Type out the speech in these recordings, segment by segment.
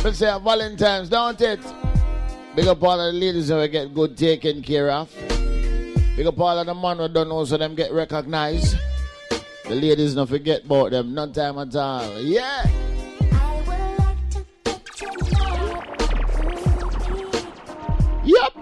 to say Valentine's, don't it? Big up all of the ladies who get good taken care of. Big up all of the men who don't know so them get recognized. The ladies don't forget about them, no time at all. Yeah! Yep!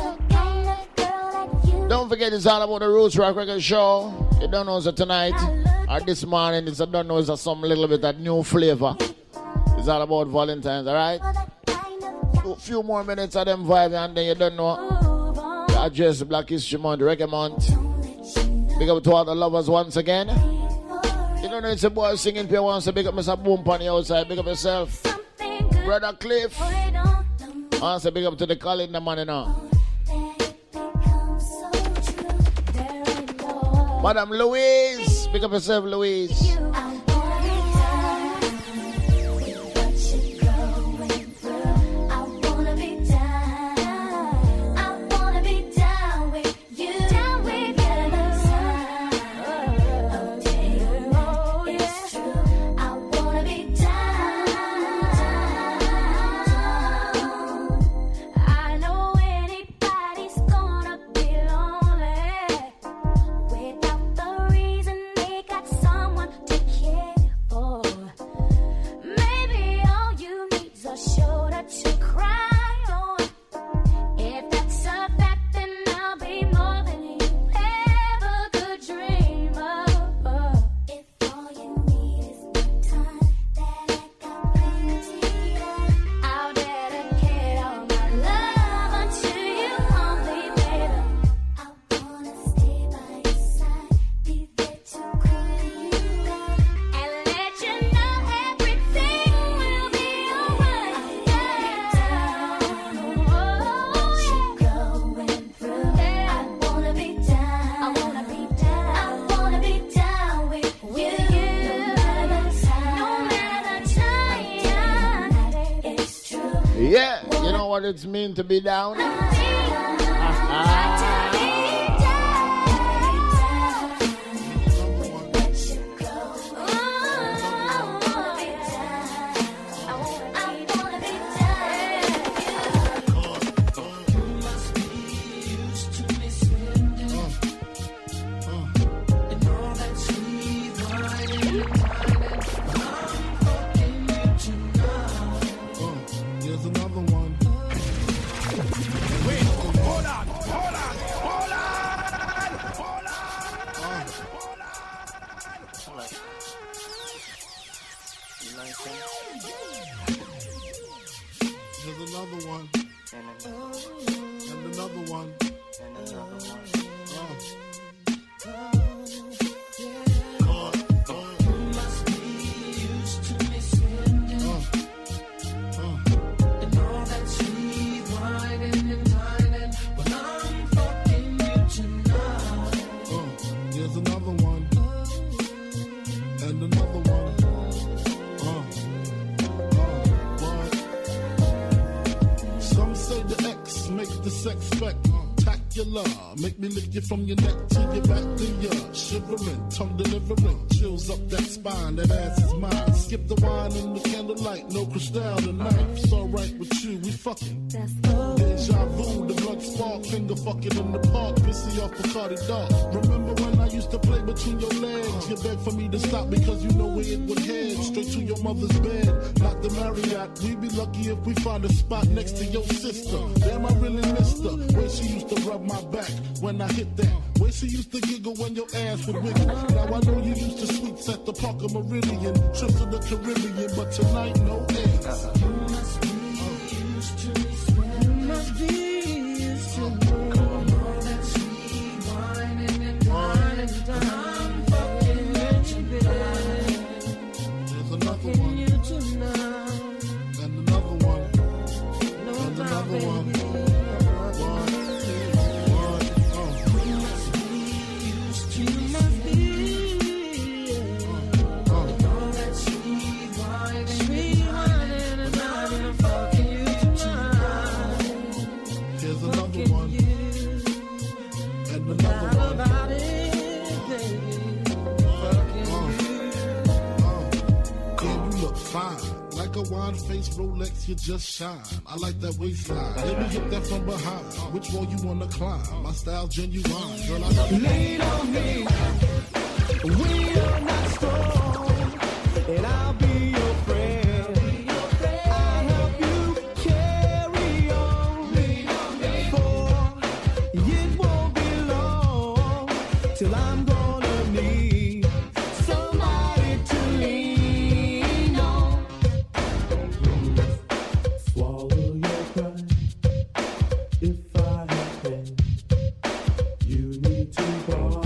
Don't forget it's all about the Roots Rock Record Show. You don't know so tonight or this morning, it's I don't know it's some little bit of new flavor. It's all about Valentine's, alright? A few more minutes of them vibes and then you don't know the address Black History Month, Reggae Month. Big up to all the lovers once again. You don't know it's a boy singing here once, so big up Mr. Boom on the outside, big up yourself. Brother Cliff. I say big up to the calendar man, you know. Madam Louise, big up yourself, Louise. It's mean to be down. Make me lick you from your neck to your back to your shivering, tongue delivering, chills up that spine, that ass is mine. Skip the wine and the candlelight, no crystal tonight. It's alright with you, we fucking. Deja vu, the blood spark, finger fucking in the park, pissy off Bacardi Dark. Remember when I used to play between your legs? You begged for me to stop because you know where it would head, straight to your mother's bed. Not the Marriott, we'd be lucky if we find a spot next to your sister. Damn, I really missed her, way she used to rub my back when I hit that. Way she used to giggle when your ass would wiggle. Now I know you used to sweets at the Parker Meridian, trips to the Caribbean, but tonight no eggs. You must be used to me sweating. You must be used to me. All that sweet whining and dining, I'm fucking you, baby. There's another one. You tonight. And another one. No, and another one. a wine face Rolex, you just shine. I like that waistline. Let me hit that from behind. Which wall you wanna climb? My style genuine. Girl, I love you. Lean on me. We are not strong, and I'll be your friend. I'll help you carry on. For it won't be long till I'm gonna need somebody to lean on. Swallow your pride. If I have been, you need to borrow.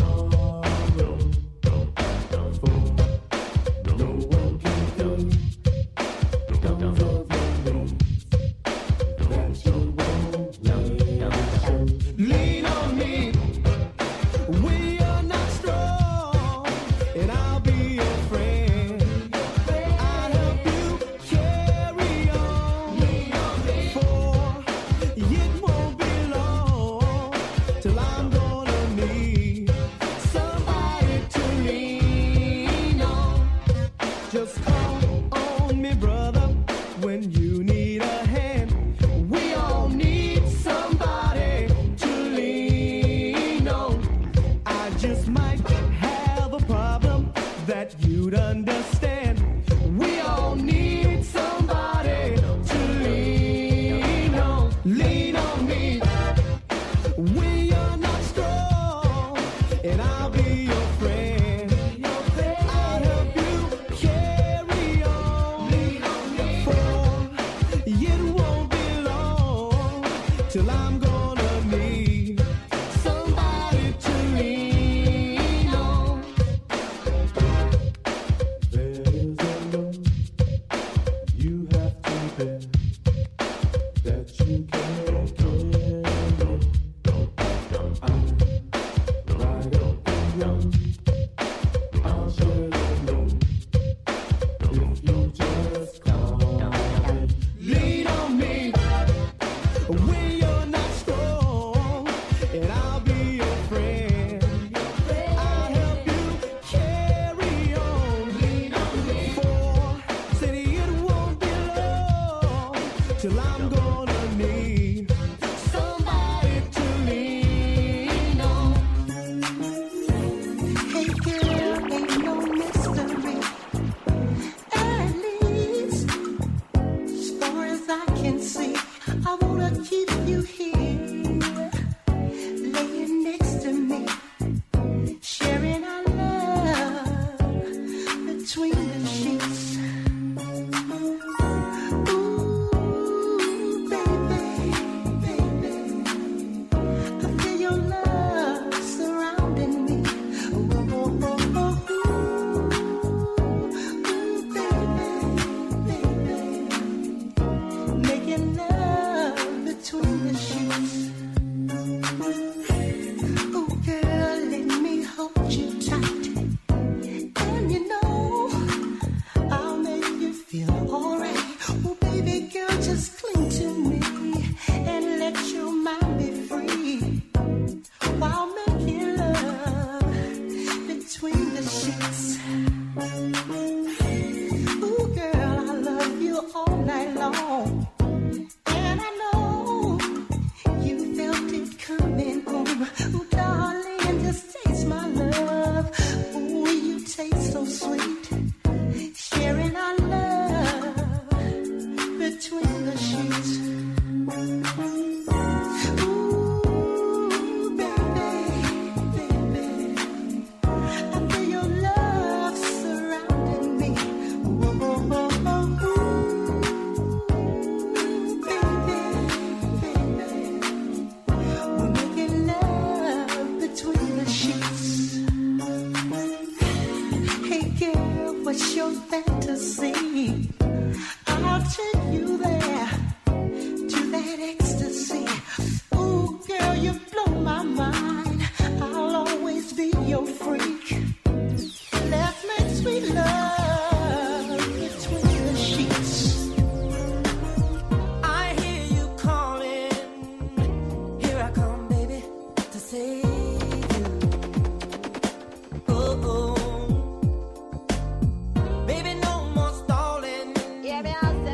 Baby, no more stalling. Yeah,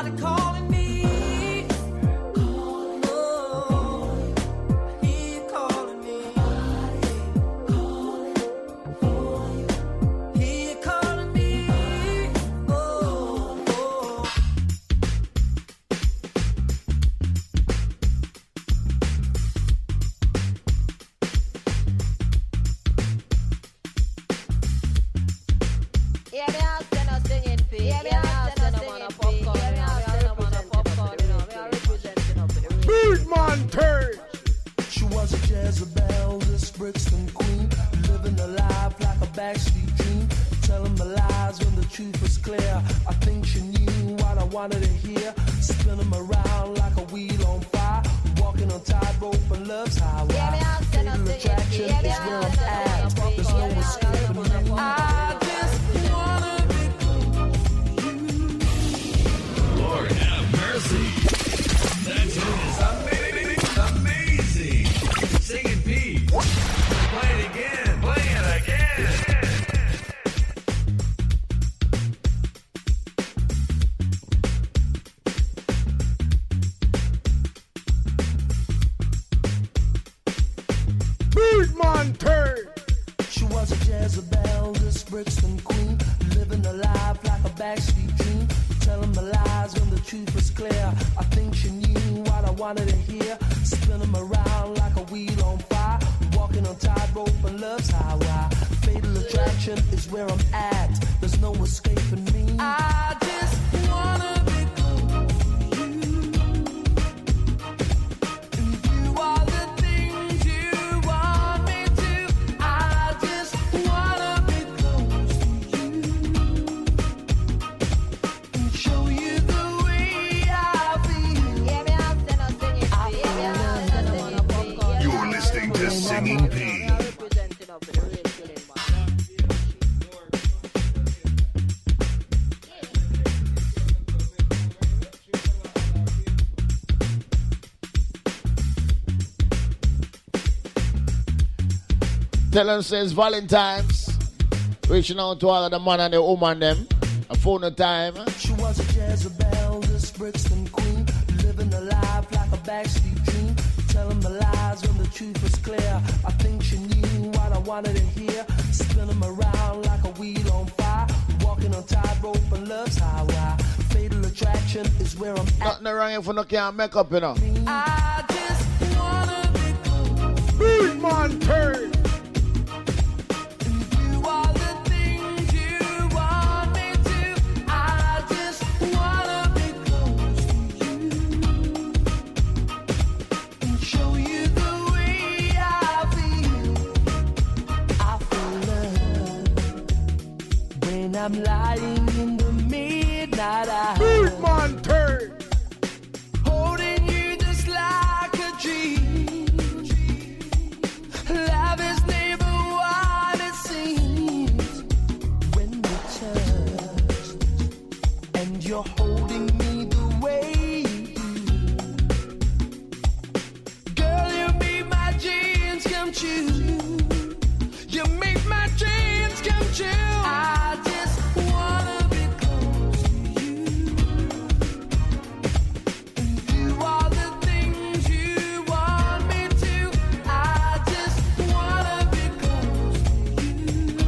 Somebody calling me. She was a Jezebel, this Brixton queen, living a life like a backstreet dream, telling the lies when the truth was clear. I think she knew what I wanted to hear, spin them around like a wheel on fire, walking on tightrope and love's highway. Fatal attraction is where I'm at, there's no escaping me. I just wanna be close to you. Lord have mercy. That tune is amazing. Singing Pete. Play it again. Play it again. She was a Jezebel, this Brixton queen, living a life like a backstreet dream, telling the lies when the truth was clear. I think she knew what I wanted to hear, spin them around like a wheel on fire, walking on tightrope and love's highway. Fatal attraction is where I'm at, there's no escaping me. I just wanna be close to you. And do all the things you want me to. I just wanna be close to you and show you the way I feel. You're listening to Singing Pete. Tell them says Valentine's. Reaching out to all of the man and the woman them. A phone no time. She was a Jezebel, this Brixton queen, living a life like a backstreet dream, telling the lies when the truth was clear. I think she knew what I wanted to hear, spin them around like a wheel on fire, walking on tightrope and love's highway. Fatal attraction is where I'm at. Nothing wrong if you no can't make up, you know. I just wanna be close. Big man turn. And do all the things you want me to. I just wanna be close to you and show you the way I feel. I feel love when I'm lying in the midnight hour. Big man turn. Holding you just like a dream. Love is never what it seems. When we touch and you're holding me the way you do. Girl, you make my dreams come true. You make my dreams come true. I just wanna be close to you and do all the things you want me to. I just wanna be close to you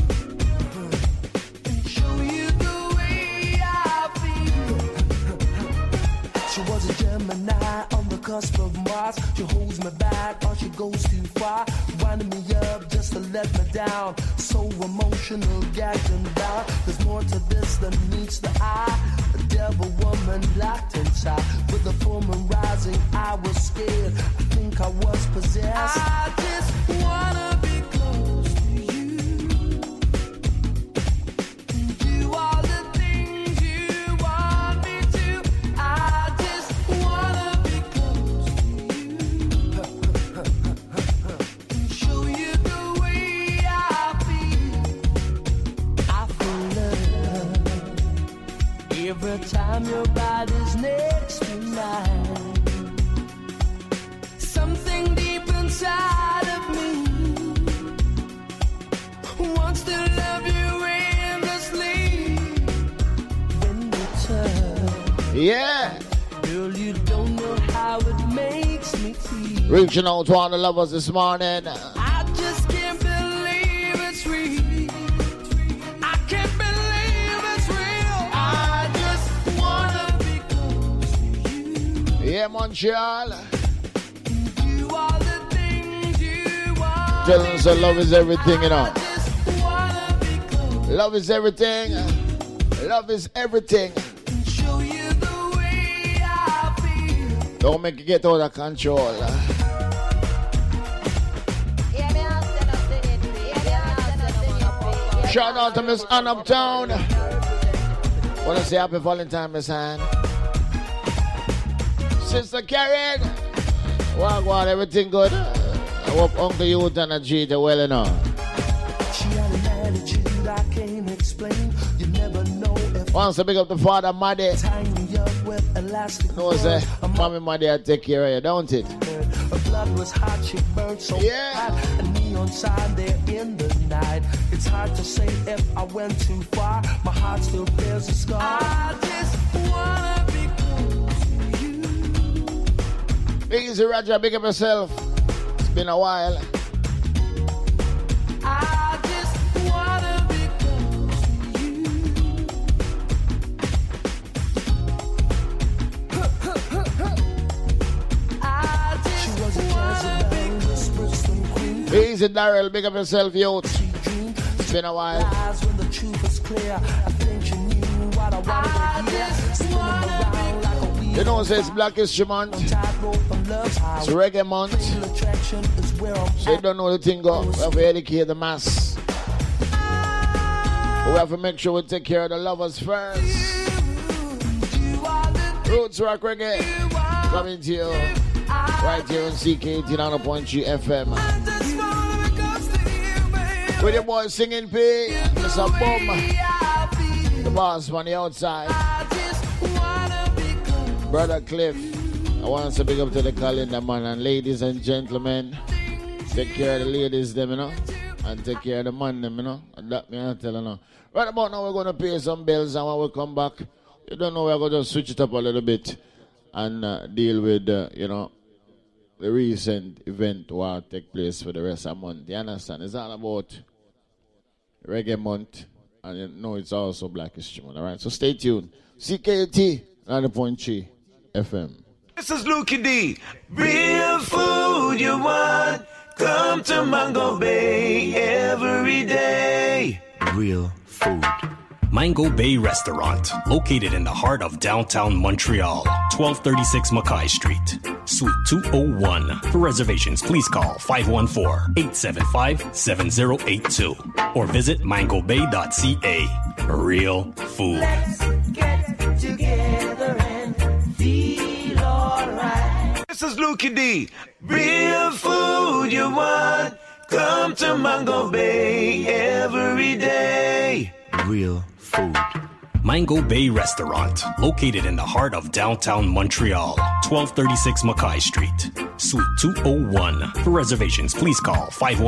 and show you the way I feel. She was a Gemini on the cusp of Mars. She holds me back or she goes too far, winding me up just to let me down. So emotional, gagged and bound. There's more to this than meets the eye. A devil woman locked inside. With the full moon rising, I was scared. I think I was possessed. I just wanna be close to you and do all the things you want me to. I just wanna be close to you and show you the way I feel. I feel love every time your body's next to mine. Something deep inside of me wants to love you endlessly. When we touch Yeah. Girl, you don't know how it makes me feel. Reaching out to all the lovers this morning. I just can't believe it's real. I can't believe it's real. I just wanna be close to you. Yeah, Montreal. Do all the things you want. Tell them so love is everything, you know. I just wanna be close. Love is everything. Love is everything. Show you the way I feel. Don't make it get out of control. Shout out to Miss Ann Uptown. Wanna say happy Valentine, Miss Ann. Sister Karen. Wagwan, everything good? I hope Uncle Youth and Ajita well enough. She had an attitude I can't explain. You never know if Wants to big up the father, Maddie. tying me up with elastic No, say, mommy, Maddie, I take care of you, don't it? Her blood was hot, she burned so Yeah. hot. A neon sign there in the night. It's hard to say if I went too far. My heart still bears a scar. I just wanna be close to you. Big Easy Roger, big up yourself. It's been a while. I just wanna be close to you. I just wanna be close to you. Big Easy Darrell, big up yourself, youth. It's been a while. Eyes when the truth is clear. I think you knew what I wanted to hear. Spinning around like a wheel. You know, it's Black History Month. Tightrope on love's highway. It's Reggae Month. Fatal attraction is where I'm So you at. don't know the thing go. We have to educate the mass. We have to make sure we take care of the lovers first. You are the Roots Rock Reggae coming to you right here on CK89.3 FM. I just wanna be close to you, baby. With your boy Singing P, Mr. Boom, I feel. the boss on the outside. I just wanna be close. Brother Cliff, I want to big up to the calendar man. And ladies and gentlemen, take care of the ladies them, you know, and take care of the man them, you know. And that me I tell you now. Right about now we're going to pay some bills, and when we come back, you don't know, we're going to switch it up a little bit and deal with, you know, the recent event will take place for the rest of the month. You understand? It's all about Reggae Month, and you know it's also Black History Month. All right, so stay tuned. CKT 90.3 FM. This is Lukey D. Real food you want, come to Mango Bay every day. Real food. Mango Bay Restaurant, located in the heart of downtown Montreal, 1236 Mackay Street, Suite 201. For reservations, please call 514-875-7082 or visit mangobay.ca. Real food. Let's get together and feel alright. This is Lukey D. Real food you want, come to Mango Bay every day. Real food. Mango Bay Restaurant, located in the heart of downtown Montreal, 1236 Mackay Street, Suite 201. For reservations, please call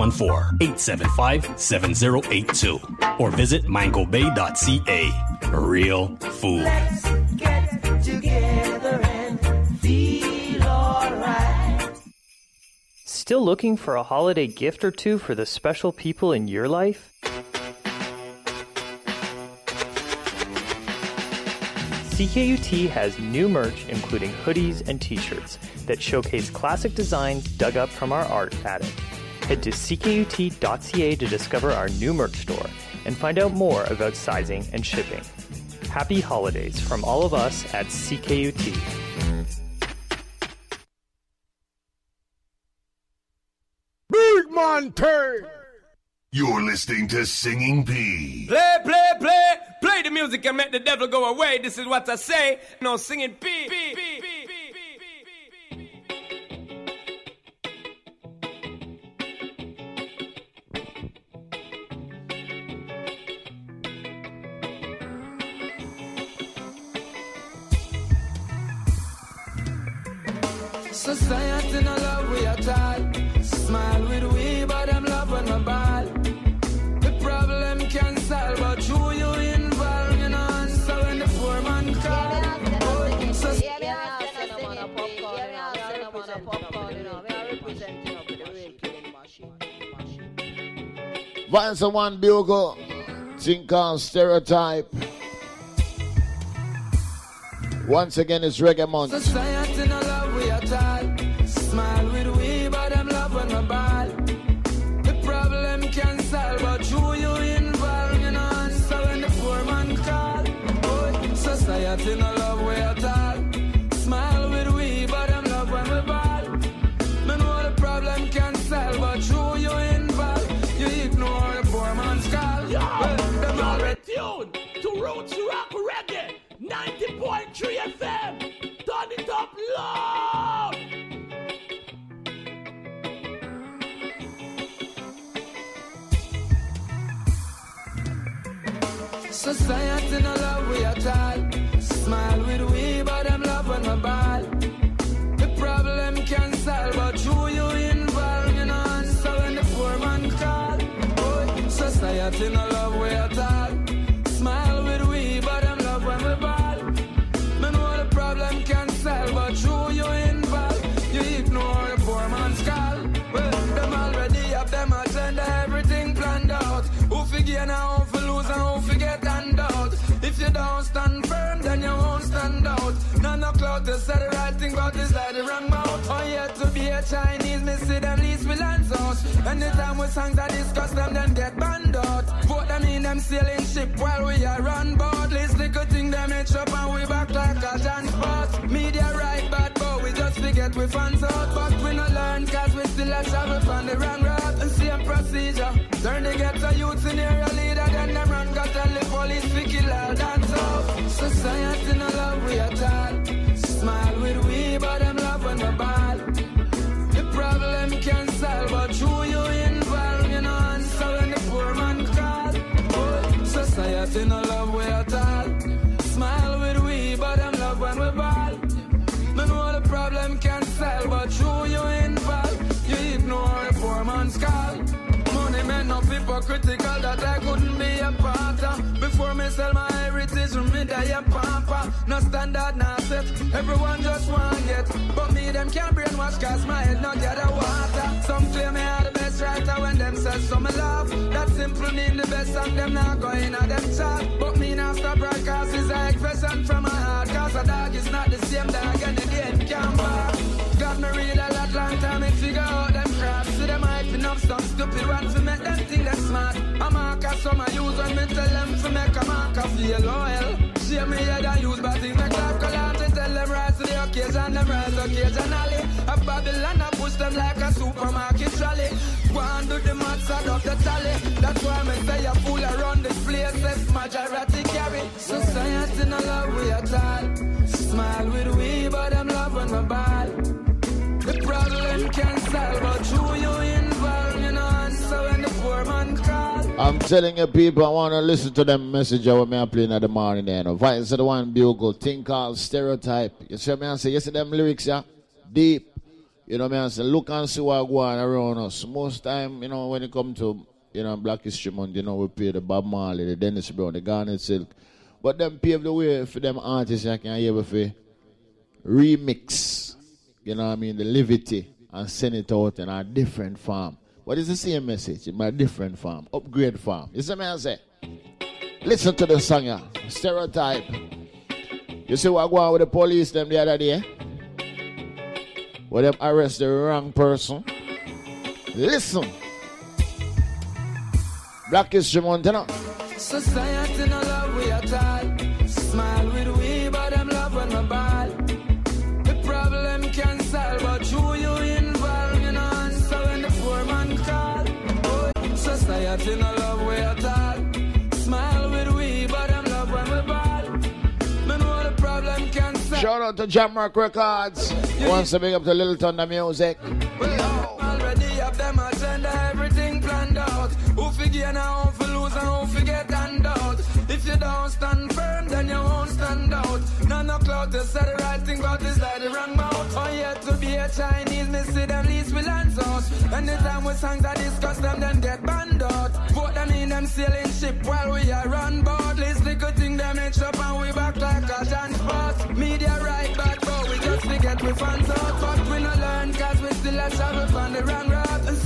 514-875-7082 or visit mangobay.ca. Real food. Let's get together and feel alright. Still looking for a holiday gift or two for the special people in your life? CKUT has new merch including hoodies and t-shirts that showcase classic designs dug up from our art attic. Head to ckut.ca to discover our new merch store and find out more about sizing and shipping. Happy holidays from all of us at CKUT. Big man turn. You're listening to Singing P. Play, play, play. Play the music and make the devil go away. This is what I say. No singing P. Society no love we at all. Smile with we, but them love when my ball. The problem can solve, but who you involve, you know. So when the poor man call, Vice of One Bugle. Think called Stereotype. Once again, it's Reggae Month. Society no love we at all. Smile with we, but them love when we ball. The problem can solve, but who you involve, you know, and so when the poor man call. Oh, society no love we at all. Smile with we, but them love when we ball. Me know the problem can solve, but who you involve, you ignore the poor man's call. Well, them all tuned to Roots Rock Reggae. 90.3 FM. Turn it up loud. Society no love we at all. Smile with we, but them love when we ball. The problem can solve, but who you involve, you know, and so when the poor man call. Oh, society no love we at all. Smile with we, but them love when we ball. Me know the problem can solve, but who you involve, you ignore the poor man's call. Well, them already have them agenda, everything planned out. Who figure now, who fi lose and who fi get handout. If you don't stand firm, then you won't stand out. None of clout to say the right thing, but it's like the wrong mouth. Oh, yet to be a Chinese, me see them least we land out. Anytime we songs that discuss them, then get banned out. Vote them in them sailing ship while we are run board. List the good thing them itch up and we back like a transport. Media right bad, but we just forget we fans out. But we no learn, cause we still a travel on the wrong route. The same procedure. Turn to get a youth in area leader, then them run got tell the police we kill all dance out. Society no love we at all. Smile with we, but them love when we ball. The problem can solve, but who you involve, you know, and so when the poor man call. Oh, society no love we at all. Smile with we, but them love when we ball. Me know the problem can solve, but who you involve, you ignore the poor man's call. Money men no hypocritical that I couldn't be a part of. Before me sell my heritage, from me die a pamper. No standard, no set, everyone just want get. But me them can't brainwash cause my head not get a water. Some claim me are the best writer when them say some laugh. That simple mean the best and them not going at them chat. But me now stop broadcast is a expression from my heart. Cause a dog is not the same dog and the game can't back. Got me read a lot long time and figure out them crap. See them hyping up some stupid ones to make them think they're smart. A marker some I use when me tell them to make a marker feel loyal. Share me head and use but things like that collapse. To tell them rise to the occasion, them rise occasionally. A Babylon I push them like a supermarket trolley. Go and do the maths, add up the tally. That's why me say a fool around this place. Less majority carry. Society no love we at all. Smile with we, but them love when we ball. The problem can solve, but who you involve, you know, and so when the poor man call. I'm telling you people, I want to listen to them message when me playing in the morning there. No? Vice of the One Bugle, thing called Stereotype. You see me I say, you see them lyrics, yeah? Deep. You know me I say, look and see what go on around us. Most time, you know, when it come to, you know, Black History Month, you know, we play the Bob Marley, the Dennis Brown, the Garnet Silk. But them pave the way for them artists you can hear with remix. You know what I mean? The Livity and send it out in a different form. But it's the same message in my different form. Upgrade form. You see what I say? Listen to the song here. Stereotype. You see what go on with the police them the other day? Where them arrest the wrong person. Listen. Black History Month, you know? Society no love we at all. Smile with we, but them love when we ball. The problem can solve, but who you involve, you know, and so when the poor man call. Oh, society no love we at all. Smile with we, but them love when we ball. Me know the problem can solve. Shout out to Jamrock Records. Wants to big up to Little Thunder Music. Well, already have them agenda, everything planned out. Who figure now, who fi lose and who fi get handout. If you don't stand firm, then you won't stand out. None of clout to say the right thing, but it's like the wrong mouth. Oh, yet to be a Chinese, me see them least we land out. Anytime we songs that discuss them, then get banned out. Vote them in them sailing ship while we are run board. List the good thing them itch up and we back like a transport. Media right back, but we just forget we fans out. But we no learn cause we still a travel on the wrong route. And same process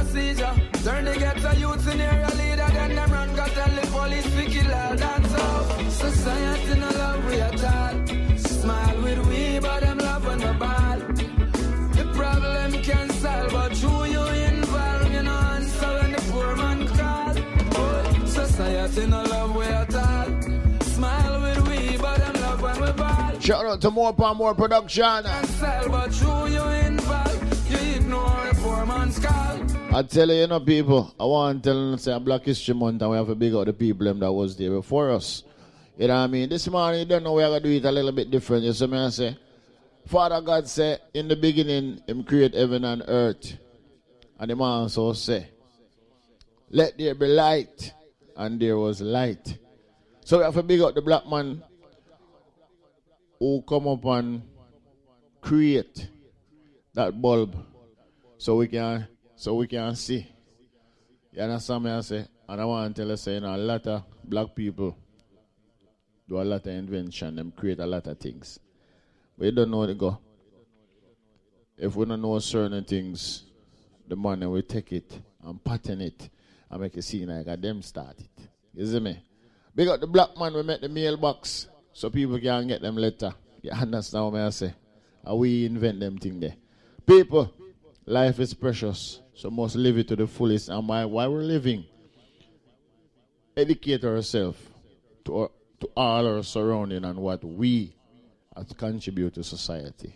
seizure. Turn the ghetto youths in area leader, then them run, got tell the police we kill all dance off. Society no love we at all. Smile with we, but them love when we ball. The problem can solve, but who you involve, you know, answer when the poor man call. Oh, society no love we at all. Smile with we, but them love when we ball. Shout out to More Palm More Production. But who you involve, you ignore the poor man's call. I tell you, people, I want to tell you, say, Black History Month, and we have to big out the people that was there before us. You know what I mean? This morning, you don't know, we're going to do it a little bit different. You see me, I say, Father God said, in the beginning, Him create heaven and earth. And Him also say, let there be light. And there was light. So we have to big out the black man who come up and create that bulb so we can see. You understand me? I say, and I want to tell you, say, a lot of black people do a lot of invention, them create a lot of things. But you don't know where to go. If we don't know certain things, the money we take it and pattern it and make it seem like them start it. You see me? Big up the black man, we make the mailbox so people can get them letter. You understand what I say? And we invent them thing there. People, life is precious, so must live it to the fullest. And while we're living, educate ourselves to all our surrounding and what we have to contribute to society.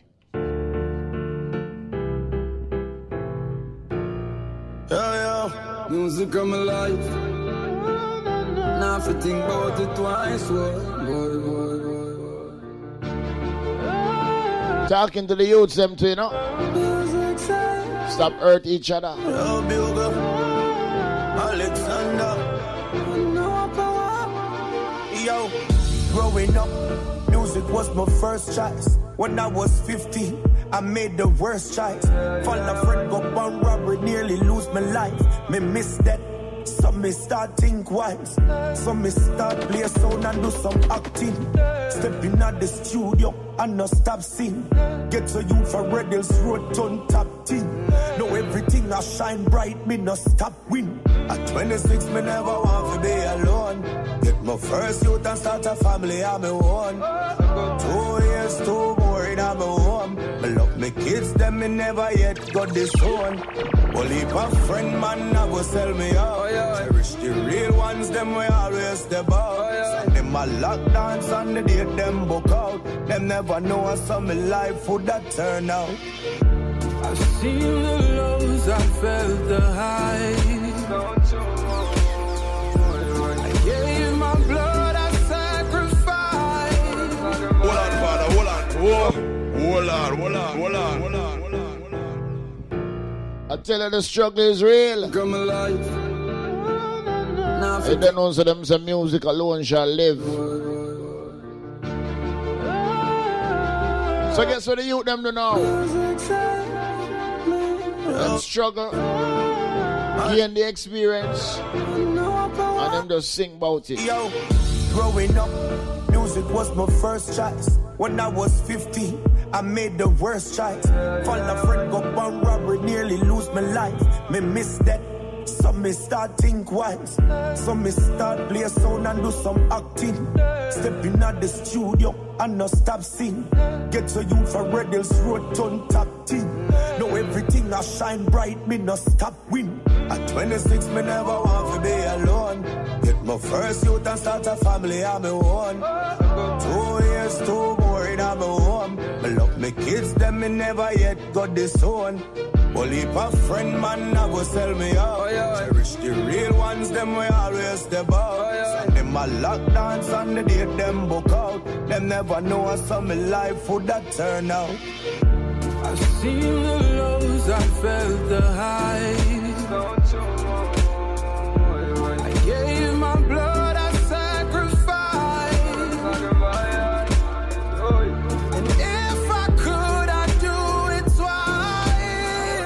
Yeah, music come alive. Now if you think about it twice, boy. Talking to the youths, them too, you know. Stop hurt each other. Alexander. Yo, growing up, music was my first choice. When I was 15, I made the worst choice. Fall a friend, go on robbery, nearly lose my life. Me miss that. Some me start think wise. Some me start play sound and do some acting. Stepping at the studio and no stop sing. Get to you for Red Hills Road, turn top team. Know everything I shine bright, me no stop win. At 26, me never want to be alone. Get my first youth and start a family on my own. 2 years, 2 more in my home. Me love me kids, them me never yet got this one. Well, if a friend man, I go sell me out. Cherish the real ones, them we always step out. Send them a lock dance on the date, them book out. Them never know how some life would that turn out. I've seen the lows, I felt the highs. I gave my blood, I sacrificed. Hold on, Father, hold on. Hold on. I tell you, the struggle is real. Come alive. You don't know, so them say music alone shall live. So guess what the youth them do now? Them struggle, gain the experience, and them just sing about it. Yo, growing up, music was my first choice. When I was 15, I made the worst choice. Fall a friend, go on robbery, nearly lose my life. Me miss that. Some me start think wise. Some me start play sound and do some acting. Stepping at the studio and no stop sing. Get to you for Red Hills Road, turn top team. Know everything I shine bright, me no stop win. At 26, me never want to be alone. Get my first youth and start a family on my own. 2 years, 2 more in my home. Me love me kids, them me never yet got this one. Well, if a friend man, I go sell me out. Cherish the real ones, them we always step out. Send them a lock dance on the date, them book out. Them never know how some life would that turn out. I've seen the lows, I felt the highs. I gave my blood, I sacrificed. And if I could, I'd do it twice.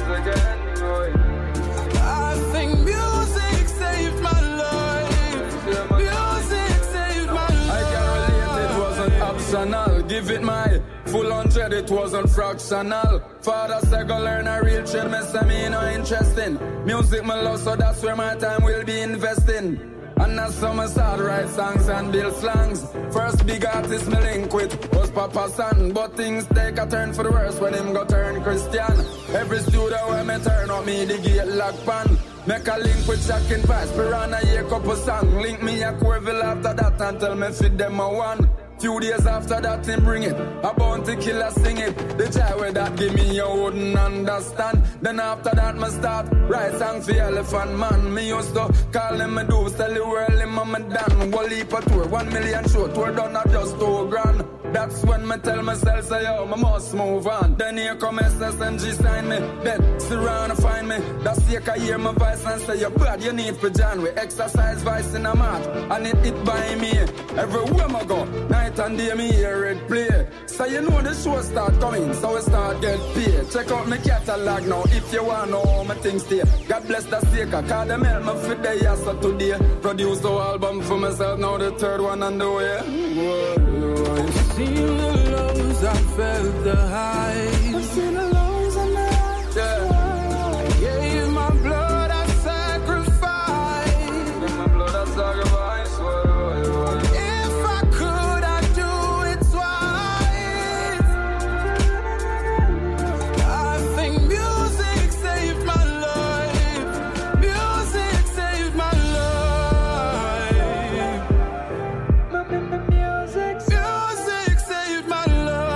I think music saved my life. Music saved my life. I can't relate, it wasn't optional. Give it my full 100, it wasn't fractional. Father said go learn a real trade, me say me no interesting. Music me love, so that's where my time will be investing. And that's how I start write songs and build slangs. First big artist me link with was Papa San. But things take a turn for the worse when him go turn Christian. Every studio where me turn up me the gate lock pan. Make a link with Jack and Vice, Piranha, a couple song. Link me a Corville after that and tell me fit them a one. Few days after that, him bring it. A bounty killer sing it. The joy with that give me you wouldn't understand. Then after that, me start write song for Elephant Man. Me used to call him me do, tell the world him a me done. One leap a tour, 1 million show, tour done at just 2 grand. That's when me tell myself, say yo, me must move on. Then here come SSNG sign me. Then still round to find me. That's take I hear my voice and say, you bad, you need for John. We exercise voice in a match, and it by me. Everywhere I go, night and day me hear it play. So you know the show start coming, so we start get paid. Check out my catalog now, if you want know how my things stay. God bless the Seeker, cause them help me for the years of today. Produce the album for myself, now the 3rd one on the way. I've seen the lows, I felt the highs. I've seen the lows and the highs. Yeah. I gave my blood, I sacrificed. Gave my blood, I sacrificed. If I could, I'd do it twice. I think music saved my life. Music saved my life. Music saved my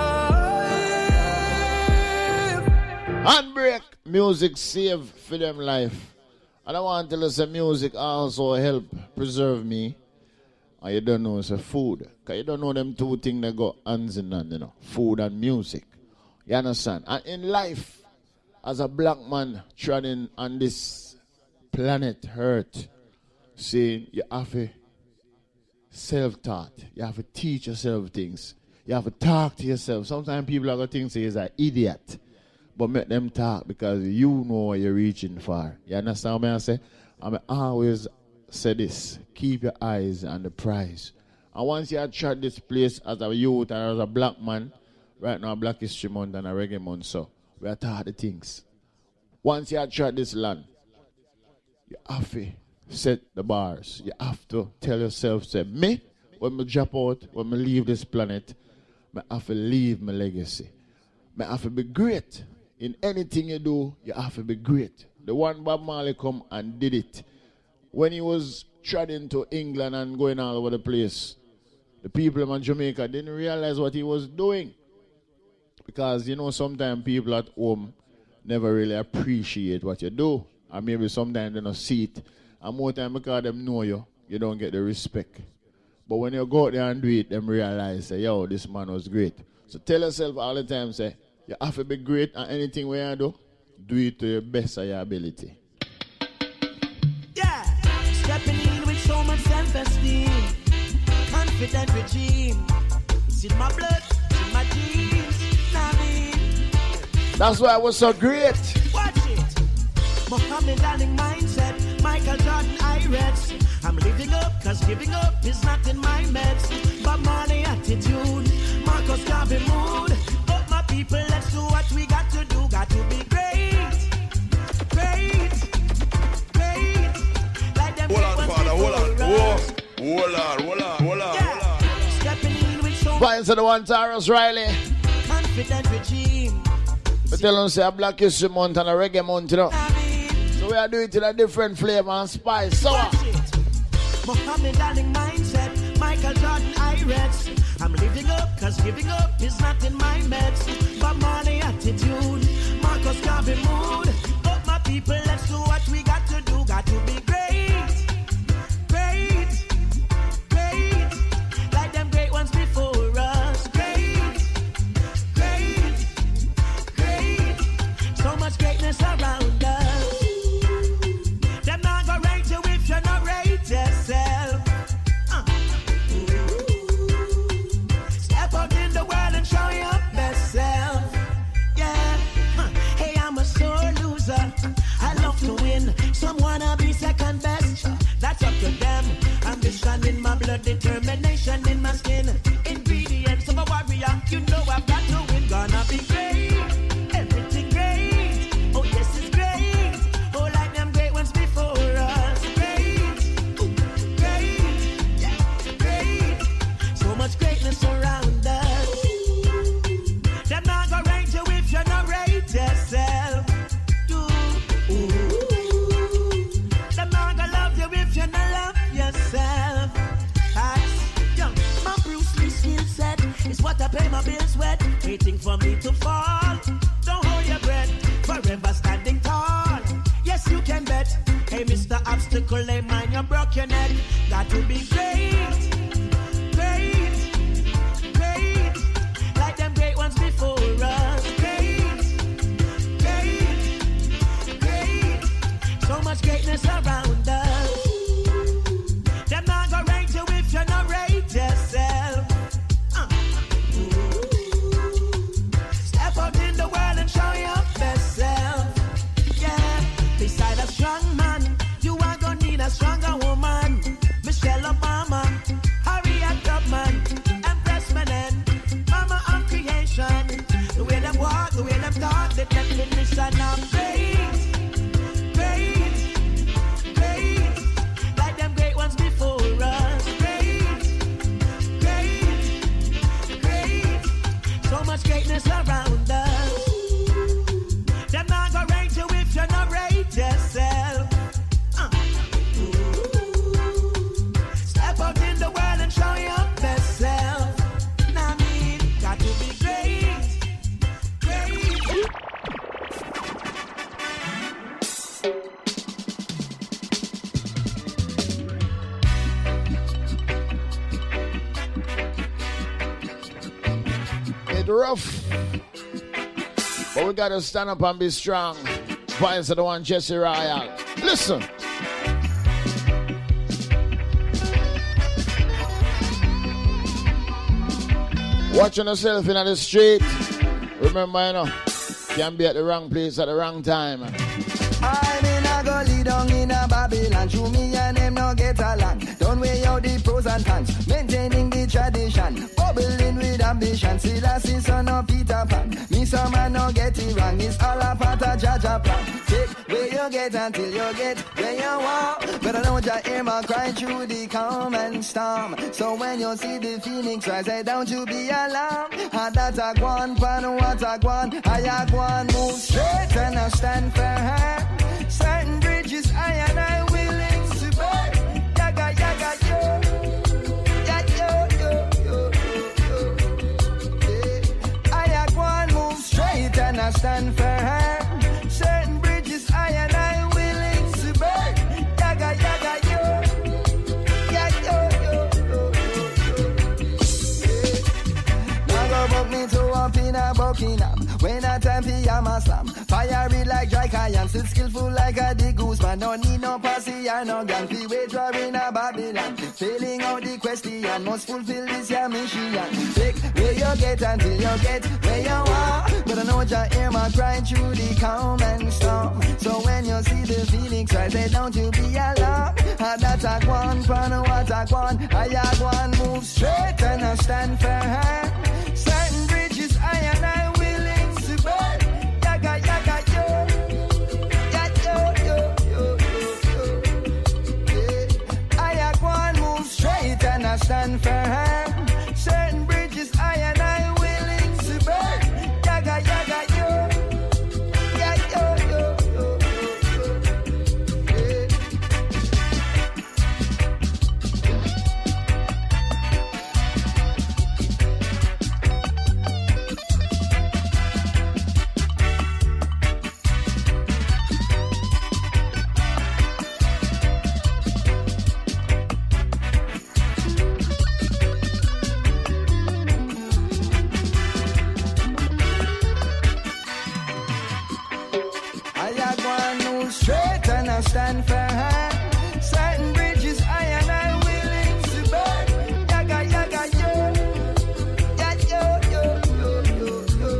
life. Handbrake, music save for them life. And I want to tell us that music also help preserve me. And you don't know it's a food. Because you don't know them two things that go hands in hand, you know. Food and music. You understand? And in life, as a black man treading on this planet Earth, see, you have to self-taught. You have to teach yourself things. You have to talk to yourself. Sometimes people are going to think you're an idiot. But make them talk because you know what you're reaching for. You understand what I say? I always say this. Keep your eyes on the prize. And once you attract this place as a youth and as a black man, right now Black History Month and a Reggae Month, so we are taught the things. Once you attract this land, you have to set the bars. You have to tell yourself, say, me, when I drop out, when I leave this planet, I have to leave my legacy. I have to be great. In anything you do, you have to be great. The one Bob Marley come and did it. When he was treading to England and going all over the place, the people in Jamaica didn't realize what he was doing. Because, you know, sometimes people at home never really appreciate what you do. And maybe sometimes they don't see it. And more time because them know you, you don't get the respect. But when you go out there and do it, them realize, say, yo, this man was great. So tell yourself all the time, say, you have to be great at anything we do it to your best of your ability. Yeah, stepping in with so much self-esteem, confident regime. It's in my blood, it's in my genes. That's why I was so great. Watch it. Muhammad Ali mindset, Michael Jordan Irex. I'm living up, cause giving up is not in my meds. But Marley attitude, Marcus Garvey mood. But my people, let's do what we got to do. Got to be great, great, great. Like them hold on, father, hold on. Stepping in with so Vines to the one, Tarrus Riley. confident regime. But tell them say a Black History Month and a Reggae Month, you know. So we are doing it in a different flavor and spice. So Muhammad Ali mindset, Michael Jordan Irex. I'm living up, cause giving up is not in my meds. But Marley attitude, Marcus Garvey mood. But my people, let's do what we got to do. Got to be great, great, great. Like them great ones before us. Great, great, great. So much greatness around us. Them not gonna rate you if you're not rate yourself. Step out in the world and show your best self. Yeah. Hey, I'm a sore loser. I love to win. Some wanna be second nickel, they mind you broke your neck. Got to be great, great, great, like them great ones before us. Great, great, great, so much greatness around us. Them not gonna rate you if you not rate yourself. Step out in the world and show your best self. Yeah, beside a strong man, you are gonna need a stronger woman. Michelle Obama, Harriet Tubman, Empress Menen, Mama of creation. The way them walk, the way them talk, the definition of great, great, great, like them great ones before us. Great, great, great, so much greatness around us. Them not gonna rate you if you not rate yourself. Step out in the world and show your best self. Nah, I mean, got to be great, great. It's rough, but we gotta stand up and be strong. Voice of the one Jesse Royal. Listen. Watching yourself in the street. Remember, you know, can't be at the wrong place at the wrong time. I'm in a gully down in a Babylon. Show me and them no get along. Don't weigh out the pros and cons. Maintaining the tradition. Bubbling with ambition. Still a see son of Peter Pan. Me some man no get it wrong. It's all a part of Jaja plan. Take where you get until you get where you want. But I know your ear man cry through the calm and storm. So when you see the phoenix rise, I don't you be alarmed. And that a guan, pan what a guan. I a guan move straight and I stand for her. Certain bridges I and I willing to burn. Yaga yaga yo, yaga yo yo yo yo. I a guan move straight and I stand for her. Certain bridges I and I willing to burn. Yaga yaga yo, yaga yo yo yo. Now go book me to up in a Buckingham. When I time pyjama slam, fire it like dry cayenne, still skillful like a the goose man. Don't need no posse or no gang, feel way drawing a Babylon. Filling out the question, must fulfill this your mission. Take where you get until you get where you are. But I know your ear man crying through the calm and storm. So when you see the phoenix rise, say don't you be alarmed. And that a guan, pan what a guan. I a guan move straight and I stand for her. Certain bridges I and I willing to burn. Yaga yaga yo, yaga yo yo yo yo. I a guan move straight and I stand for her. Certain bridges I and I willing to burn. Yaga yaga yo, yaga yo yo yo yo. Stand for her. Certain bridges I and I willing to burn. Yaga yaga yo, yaga yo yo yo yo.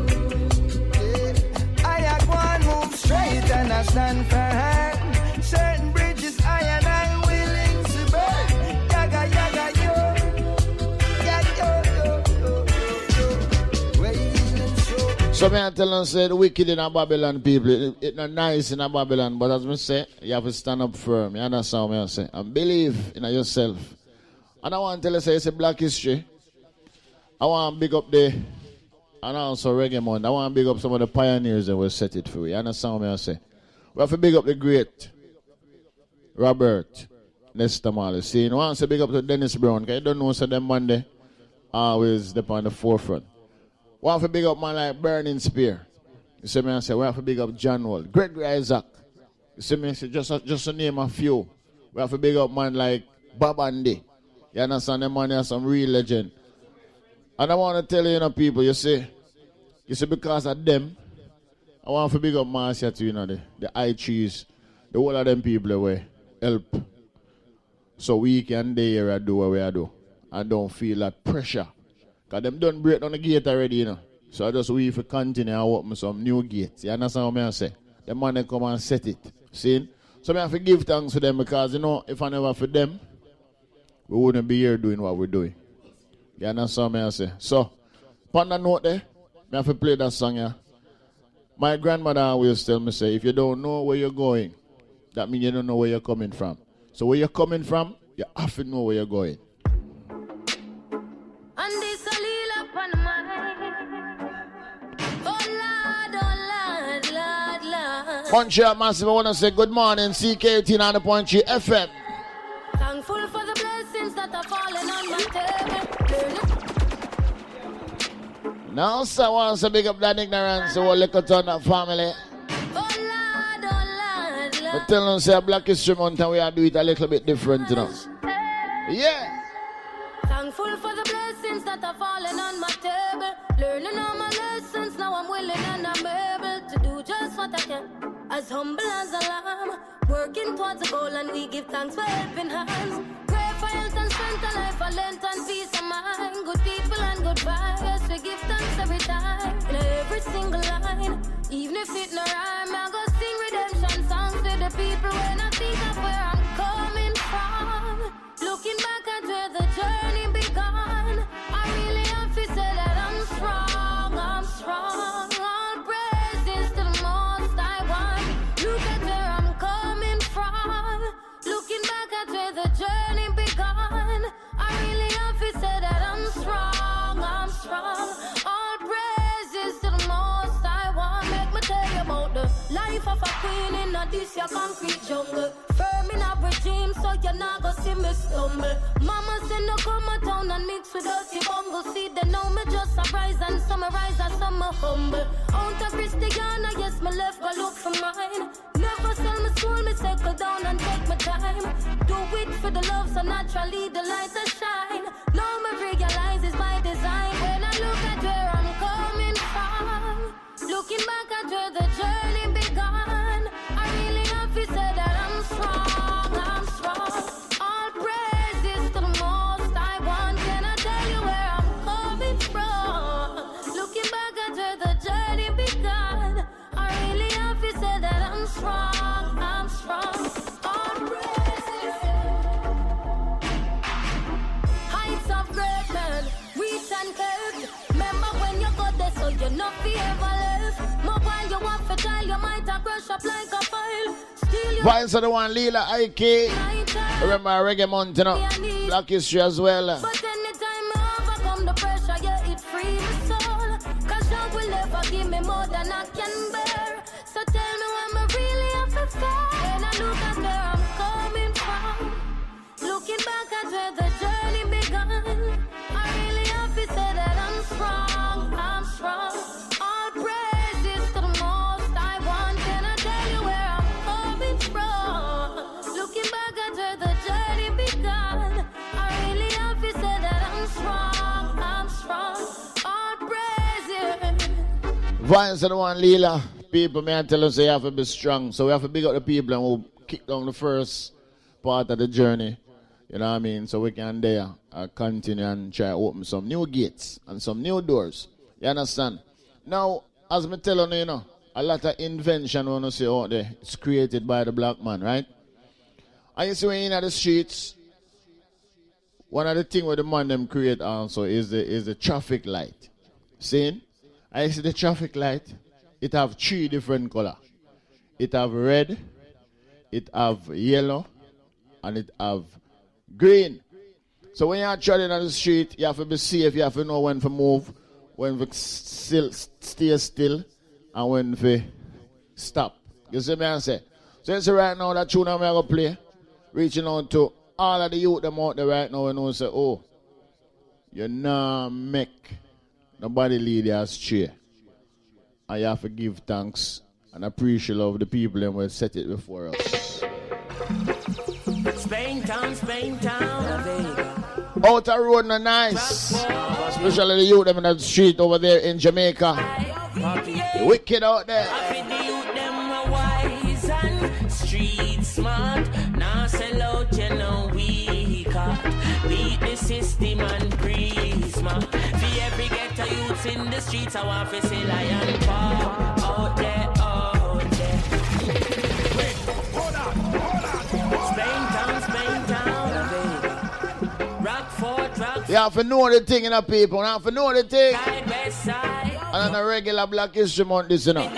I go and move straight and I stand for her. Certain bridges I and I willing to burn. Yaga yaga yo, yaga yo yo yo. So me I tell them say the wicked in a Babylon people, it's not nice in a Babylon, but as me say, you have to stand up firm. You understand what I say? And believe in yourself. And I want to tell you say it's a Black History. I want to big up the and also Reggae Month. I want to big up some of the pioneers that will set it for you. You understand what I say? We have to big up the great Robert Nesta Marley. See, you want to say big up to Dennis Brown, because you don't know so them Monday always step on the forefront. We have to big up man like Burning Spear. You see me I say, we have to big up John Wall, Gregory Isaac. You see me I say, just to name a few. We have to big up man like Bob Andy. You understand? Them man are some real legend. And I want to tell you, people, you see because of them, I want to big up Marcia too, the high cheese, the whole of them people away help. So we can there and do what we do. And don't feel that pressure. Because them done break down the gate already, So I just wait for continue and open some new gates. You understand what I say? The man they come and set it. See? So I have to give thanks to them because, if I never for them, we wouldn't be here doing what we're doing. You understand what I say? So, on that note there, I have to play that song here. My grandmother always tell me, say, if you don't know where you're going, that means you don't know where you're coming from. So where you're coming from, you have to know where you're going. Montreal Massive, I want to say good morning, CKUT 90.3 FM. Thankful for the blessings that are falling on my table. Now, sir, I want to big up that ignorance, so we'll look at that family. But tell them, say, Black History Month, and we are do it a little bit different, Yeah. Thankful for the blessings that are falling on my table. Learning all my lessons, now I'm willing and I'm able to do just what I can. As humble as a lamb, working towards a goal, and we give thanks for helping hands. Pray for health and strength, a life for length and peace of mind. Good people and good vibes, we give thanks every time. In every single line, even if it no rhyme, I go sing redemption songs to the people when I think of where I'm coming from. Looking back at where the journey began, I really have to say that I'm strong, I'm strong. All praises to the most I want. Look at where I'm coming from. Looking back at where the journey began, I really have to say that I'm strong, I'm strong. All praises to the most I want. Make me tell you about the life of a queen in a this your concrete jungle. Firm in a regime, so you're not gonna see me stumble. Mama said no come a town and mix with dirty bungle. See, they know me just a rise and summarize as some humble. Out of Christiana, yes, me left go look for mine. Never sell my soul, me settle down and take my time. Do it for the love, so naturally the lights are shine. Now me realize it's my design. When I look at where I'm coming from, looking back at where the journey began, I really have to say that I'm strong, I'm strong. All praises to the most I want. Can I tell you where I'm coming from? Looking back at where the journey began, I really have to say that I'm strong, I'm strong. All praises. Heights of great men, reach and curved. Remember when you got there, so you're not ever left. More while you want to tell, you might have crush up like a file. Vines are the one, Lila, Ike. Remember Reggae Month, Black History as well. But anytime I overcome the pressure, yeah, it frees my soul. Cause God will never give me more than I can bear. So tell me when I really have to fall. When I look at where I'm coming from, looking back at where the journey began, I really have to say that I'm strong, I'm strong. All praises to the most I want. Can I tell you where I'm coming from? Looking back at where the journey began, I really have to say that I'm strong, I'm strong. All praises. Vines are the one, Lila. People, may I tell us, they have to be strong. So we have to big up the people and we'll kick down the first part of the journey. You know what I mean? So we can there continue and try to open some new gates and some new doors. You understand? Now, as me telling you, a lot of invention when you see out there, it's created by the black man, right? And you see when you're in the streets, one of the things where the man them create also is the traffic light. See? I see the traffic light, it have 3 different colors. It have red, it have yellow, and it have green. So when you're traveling on the street, you have to be safe, you have to know when to move, when to stay still, and when to stop. You see me I say? So you see right now that tune I'm going to play, reaching out to all of the youth them out there right now and who say, oh, you not make nobody lead you astray. And you have to give thanks and appreciate of the people and will set it before us. Spain town, La Vega. Outer road no nice. Especially the youth them in the street over there in Jamaica. Wicked out there. The youth them are wise and street smart. Now sell out, you know we cut. Beat the system and prisma. For every ghetto youths in the streets, I want to see lion paw. Out there, out there. Wait, hold on. Spain town, La Vega. Rockford. You have to know the thing, you know, people. You have to know the thing. Side by side. And on a regular Black History Month, this, you know.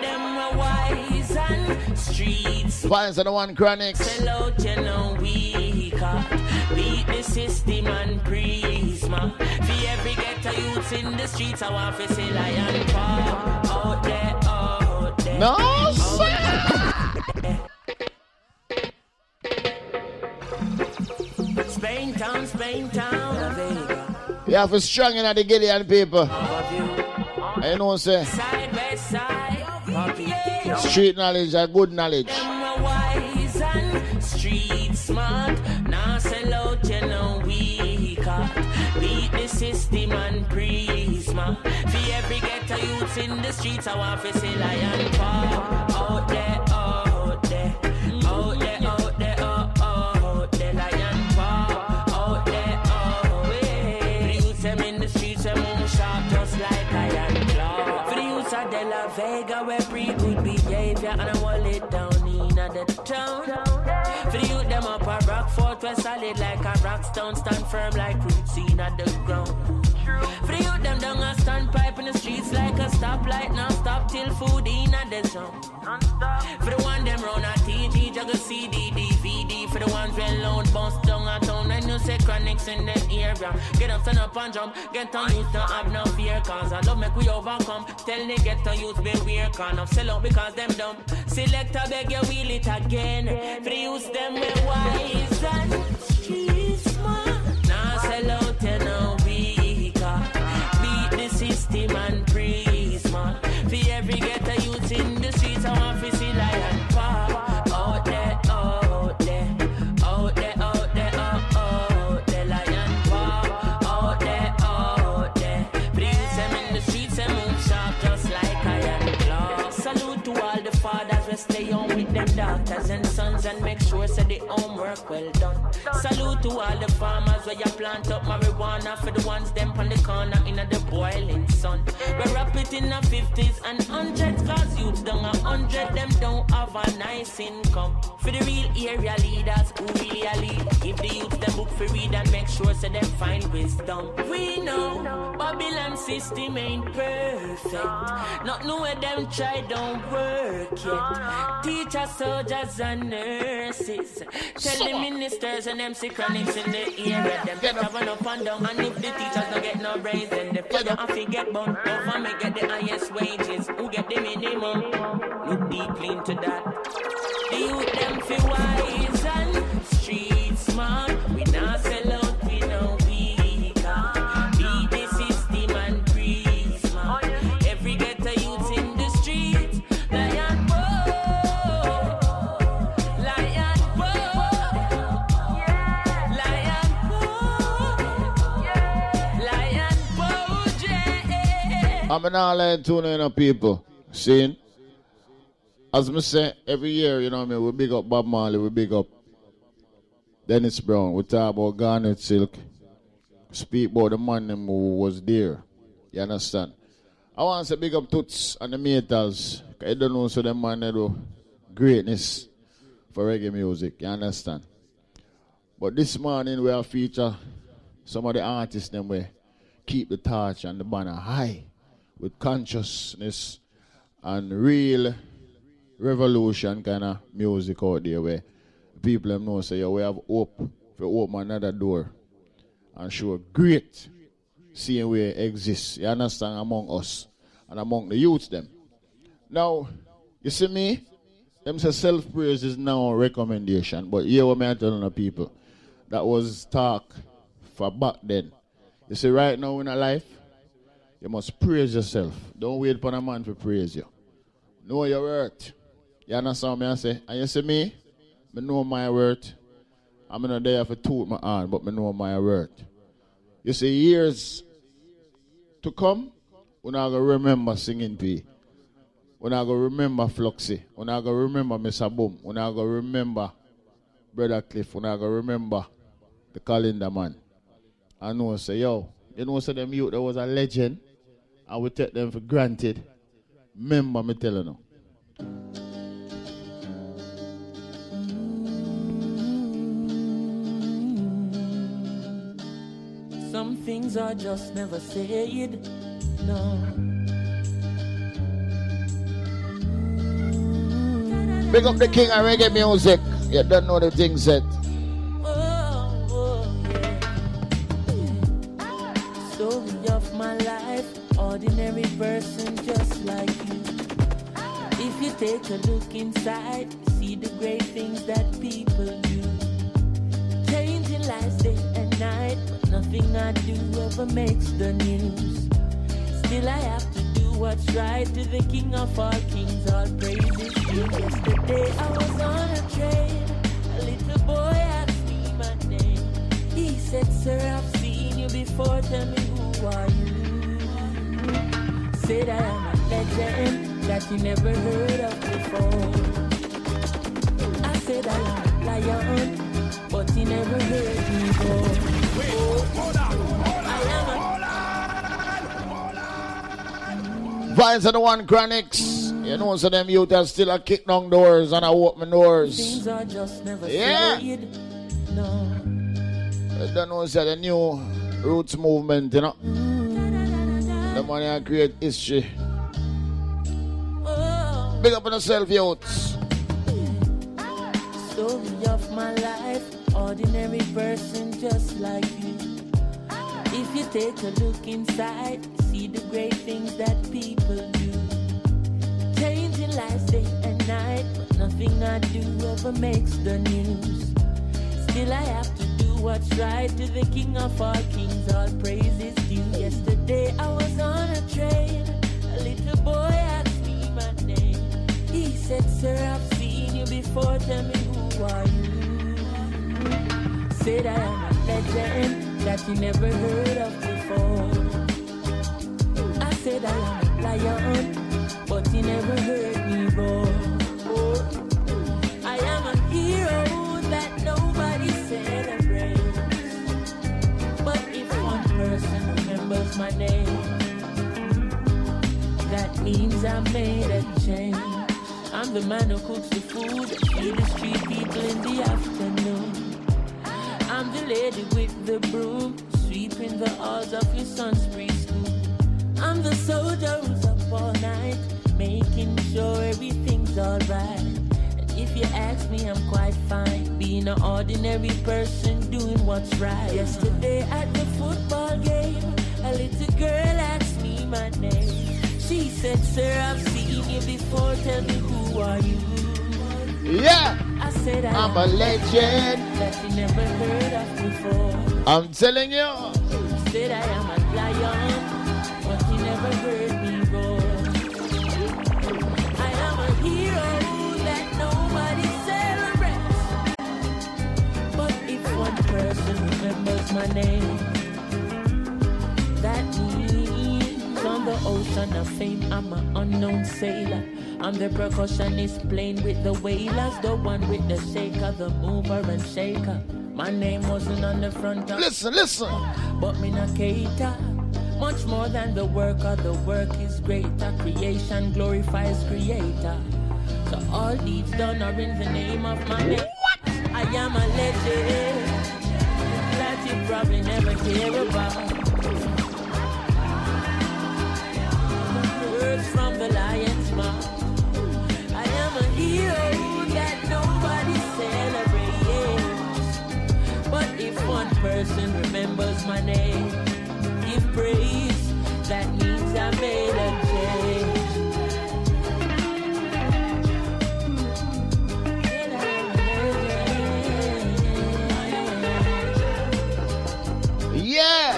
Finds the one Chronics. Sell out, you know, we cut. Beat the system and prisma. For every ghetto youths in the streets, I want to see lion paw. Out there, out there. No, sir. Spain town, La Vega. You have to strong in the Gideon people. I know, say. Side by side. Street knowledge and good knowledge. Wise and street smart. Now sell out, you know, we cut. Beat the system and prisma. For every ghetto youths in the streets, I want to see lion paw. Out there, out there. Out there, out there, out there. Lion paw. Out there, out there. For the youths them in the streets, they move sharp just like iron claw. For the youths of De La Vega, we're pretty good behavior. And I want it down in the town. For the youth, them up a Rockford, we're solid like a rock stone. Stand firm like roots in at the ground. For the youth, them down a standpipe in the streets like a stoplight. Now stop till food in at the zone. For the one them round a TG, juggle CD, DVD. For the ones well known, bounce down a town. And you say chronics in the area. Get up, stand up and jump. Get on youth, don't have no fear. Cause I love make we overcome. Tell me get on youth, beware. Can't of sell out because them dumb. Select a beg you wheel it again. For the youth, them we wise and street smart. Now sell out, you know we got. Beat the system and prisma. For every ghetto youth in the streets, I want to see lion paw. Out there, out there. Out there, out there, out there. Lion paw. Out there, out there. For the youth them in the streets, they move sharp just like iron claw. Salute to all the fathers, we stay on with them daughters and sons and make sure so the homework well done. Salute to all the farmers where you plant up marijuana for the ones them on the corner in the boiling sun. We wrap it in the 50s and 100s cause youths down 100 them don't have a nice income. For the real area leaders who really give the youths them book for read and make sure so them find wisdom. We know Babylon system ain't perfect. Not know where them try don't work yet. Teachers, soldiers and nurses. Tell the ministers and MC chronics in the area. Them get up and up and down. And if the teachers don't get no raise, then the fire have to get burned. Don't for me get the highest wages. Who get the minimum? Look deeply into that. The youth them feel wise and street smart. We not sell out, we know we got. Beat the system and prisma. Every ghetto youth in the streets. Lion bow. Lion bow. Lion bow. Lion bow. I'm an all-in tuning in people. Seeing? As I say, every year, you know what I mean, we big up Bob Marley, we big up Dennis Brown, we talk about Garnet Silk, speak about the man who was there. You understand? I want to say big up Toots and the Metals. I don't know, so them man they do greatness for reggae music. You understand? But this morning we have feature some of the artists them way keep the torch and the banner high with consciousness and real revolution kind of music out there where people them know say, yeah, we have hope to open another door and show great seeing where it exists. You understand? Among us and among the youths them. Now, you see me? Them say self-praise is now a recommendation. But here what I'm telling the people, that was talk for back then. You see, right now in a life, you must praise yourself. Don't wait for a man to praise you. Know your worth. You understand me I say? And you see me? I know my worth. I'm not there for toot my hand, but I know my word. You see, years to come, we're not going to remember Singing P. We're not going to remember Fluxy. We're not going to remember Mr. Boom. We're not going to remember Brother Cliff. We're not going to remember the Calendar Man. I know, say, yo, you know, say them youth, there was a legend. I would take them for granted. Remember me telling you. Some things are just never said, no. Big up the king of reggae music. You don't know the thing said. Story of my life, ordinary person just like you. If you take a look inside, see the great things that people do. Changing lives day and night, but nothing I do ever makes the news. Still I have to do what's right to the King of all kings, all praises due. Yesterday I was on a train, a little boy asked me my name. He said, sir, I've seen you before, tell me who are you? Said I am a legend that you never heard of before. I said I am a lion, but he never heard me go. Wait, hold on. Vines are the one Chronics. You know, so them youth are still a kick down doors and I open doors. Things are just never yeah. said, no. I don't know, it's the new roots movement, you know. The money I create history. Big up on yourself, youths. Story of my life, ordinary person just like you. If you take a look inside, see the great things that people do. Changing lives day and night, but nothing I do ever makes the news. Still I have to do what's right to the King of all kings, all praises due. Yesterday I was on a train, a little boy asked me my name. He said, sir, I've seen you before, tell me who are you? Said I am a legend that you never heard of before. I said I am a lion, but you never heard me roar. I am a hero that nobody celebrates. But if one person remembers my name, that means I made a change. I'm the man who cooks the food, feed the street people in the afternoon. I'm the lady with the broom, sweeping the halls of your son's preschool. I'm the soldier who's up all night, making sure everything's alright. And if you ask me, I'm quite fine, being an ordinary person, doing what's right. Yesterday at the football game, a little girl asked me my name. She said, sir, I've seen you before, tell me who are you? Yeah, I said I'm a legend that you never heard of before. I'm telling you. I said I am a lion, but you never heard me roar. I am a hero that nobody celebrates. But if one person remembers my name, that means on the ocean of fame I'm an unknown sailor. I'm the percussionist playing with the wailers, the one with the shaker, the mover and shaker. My name wasn't on the front of. Listen. But me not cater. Much more than the worker is greater. Creation glorifies creator. So all deeds done are in the name of my name. What? I am a legend that you probably never hear about. Words from the lion's mouth. I am a hero that nobody celebrates. But if one person remembers my name, give praise, that means I made a change. Yeah.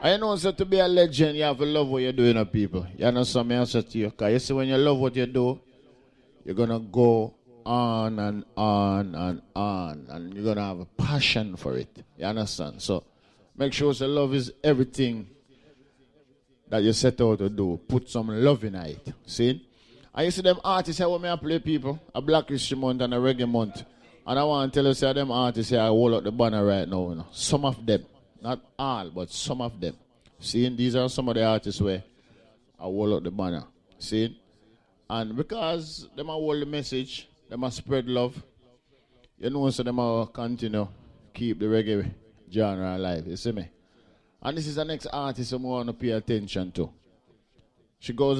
I know so to be a legend, you have to love what you're doing, people. You know something else to you. Because you see, when you love what you do, you're going to go on and on and on. And you're going to have a passion for it. You understand? So make sure the love is everything that you set out to do. Put some love in it. See? And you see them artists here when I play people, a Black History Month and a Reggae Month. And I want to tell you, say, them artists here, I hold up the banner right now. You know. Some of them. Not all, but some of them. See, these are some of the artists where I hold up the banner. See? And because them hold the message, them spread love, you know, so them will continue keep the reggae genre alive. You see me? And this is the next artist I want to pay attention to. She goes